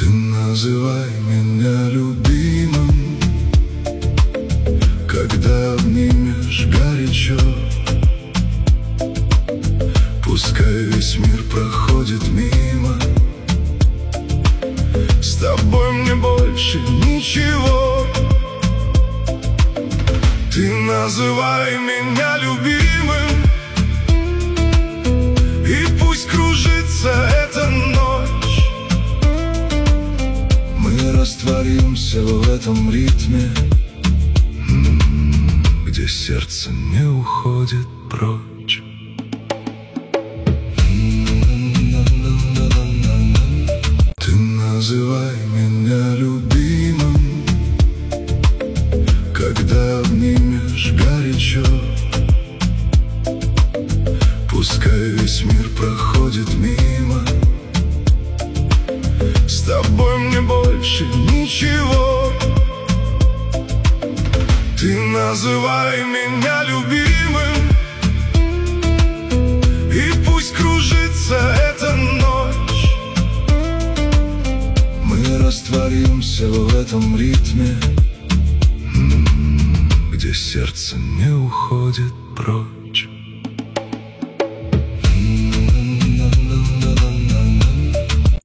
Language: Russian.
Ты называй меня любимым, когда обнимешь горячо. Пускай весь мир проходит мимо, с тобой мне больше ничего. Ты называй меня любимым, и пусть кружится эта ночь. Мы растворимся в этом ритме, где сердце не уходит прочь. Ты называй меня любимым, когда обнимешь горячо. Пускай весь мир проходит мимо, с тобой мне больше ничего. Ты называй меня любимым, и пусть кружится эта ночь. Мы растворимся в этом ритме, где сердце не уходит прочь.